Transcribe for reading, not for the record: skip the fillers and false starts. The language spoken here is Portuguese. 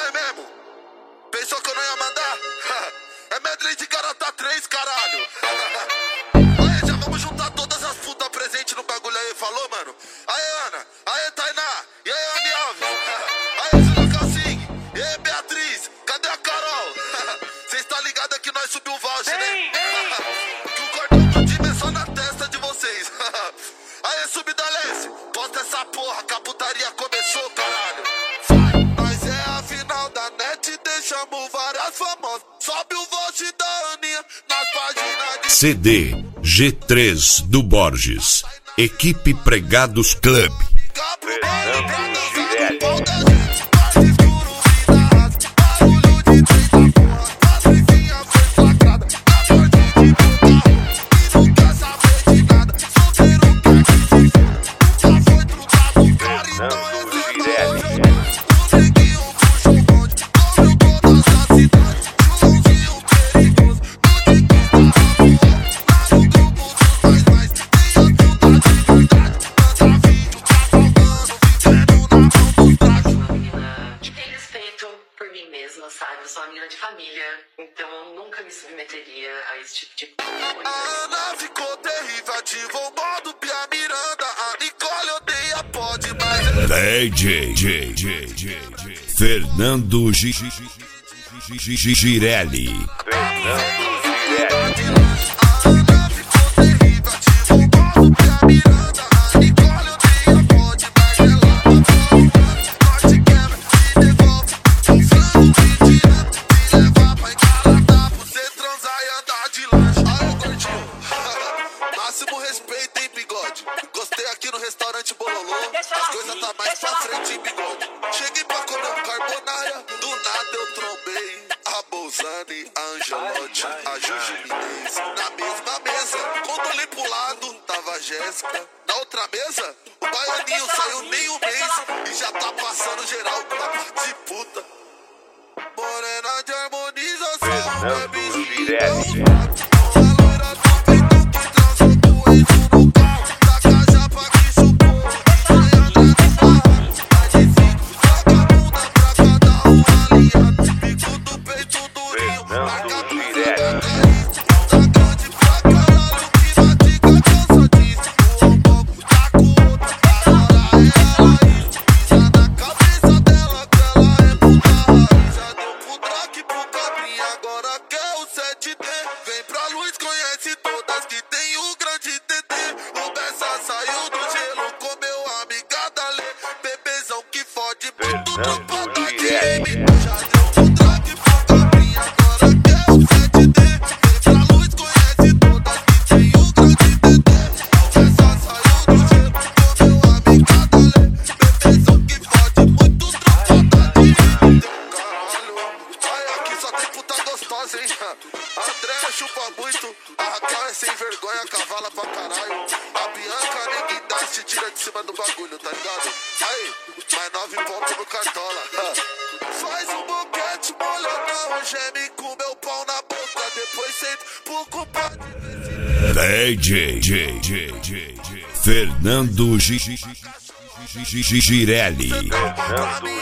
Foi mesmo? Pensou que eu não ia mandar? É medley de Garota 3, caralho. Aí, já vamos juntar todas as putas presentes no bagulho aí, falou, mano? Aí, Ana, aí, Tainá, e aí, Anne Alves, aí, Julia Calcing, e aí, Beatriz, cadê a Carol? Cês tá ligado que nós subiu o voucher, né? Que o cordão do time é só na testa de vocês. Aí, Subdalece, posta essa porra, que a putaria começou, caralho. Nós é a final da net, deixamos várias famosas. Sobe o voucher da Aninha nas páginas de... CD G3 do Borges, Equipe Pregados Club. Sabe, eu sou uma menina de família, então eu nunca me submeteria a esse tipo de coisa. A Ana ficou terrível, ativou o modo Pia Miranda. A Nicole odeia, pode, mas... DJ Fernando Girelli. Máximo respeito, hein, bigode? Gostei aqui no restaurante Bololô. As coisas tá mais pra frente, hein, bigode? Cheguei pra comer um carbonara. Do nada eu trombei a Bolzani, a Angelotti, a Juju Minez. Na mesma mesa, quando olhei pro lado, tava a Jéssica. Na outra mesa, o baianinho saiu nem um mês e já tá passando geral com a de puta. Morena de harmonização, bebê. Vem pra luz, conhece todas que tem o grande TT. O Bessa saiu do gelo, comeu a amiga da Lê. Bebezão que fode, puto tropa da DM. Já deu um drag pro cabrinha, agora quer o 7D. Vem pra luz, conhece todas que tem o grande TT. O Bessa saiu do gelo, comeu a amiga da Lê. Bebezão que fode, muito tropa da DM. Caralho, ai, aqui só tem puta gostosa, hein? André chupa muito, a Raquel é sem vergonha, cavala pra caralho. A Bianca ninguém dá, se tira de cima do bagulho, tá ligado? Aí, mais 9 pontos no cartola. Faz um boquete molhadão, geme com meu pau na boca, depois sento por culpa de... DJ Fernando Girelli. Pra mim